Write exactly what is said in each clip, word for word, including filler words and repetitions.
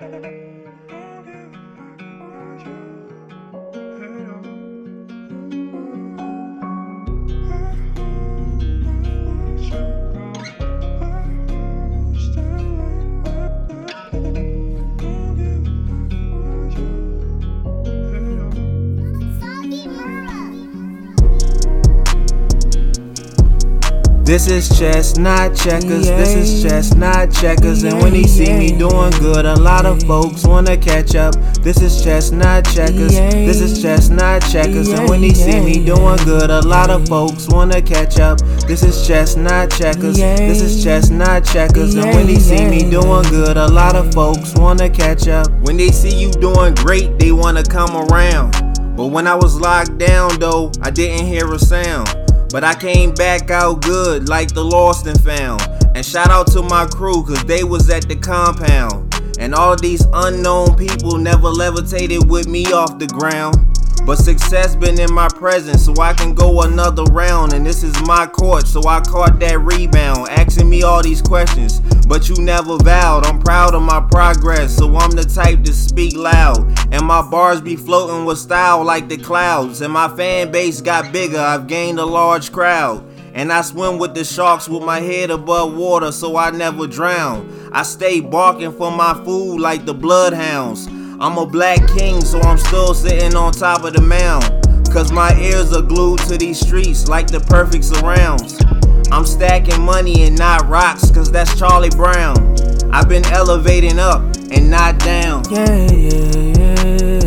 This is chestnut checkers, this is chestnut checkers, and when they see me doing good, a lot of folks wanna catch up. This is chestnut checkers, this is chestnut checkers, and when they see me doing good, a lot of folks wanna catch up. This is chestnut checkers, this is chestnut checkers, and when they see me doing good, a lot of folks wanna catch up. When they see you doing great, they wanna come around. But when I was locked down though, I didn't hear a sound. But I came back out good like the lost and found. And shout out to my crew, cause they was at the compound. And all of these unknown people never levitated with me off the ground. But success been in my presence, so I can go another round. And this is my court, so I caught that rebound. Asking me all these questions, but you never vowed. I'm proud of my progress, so I'm the type to speak loud. And my bars be floating with style like the clouds. And my fan base got bigger, I've gained a large crowd. And I swim with the sharks with my head above water, so I never drown. I stay barking for my food like the bloodhounds. I'm a black king, so I'm still sitting on top of the mound. Cause my ears are glued to these streets like the perfect surrounds. I'm stacking money and not rocks, cause that's Charlie Brown. I've been elevating up and not down. Yeah, yeah, yeah.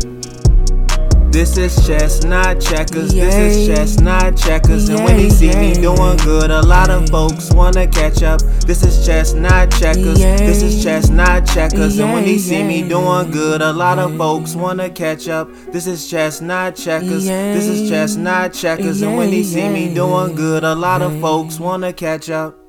This is chestnut checkers, this is chestnut checkers, and when they see me doing good, a lot of folks wanna catch up. This is chestnut checkers, this is chestnut checkers, and when they see me doing good, a lot of folks wanna catch up. This is chestnut checkers, this is chestnut checkers, and when they see me doing good, a lot of folks wanna catch up.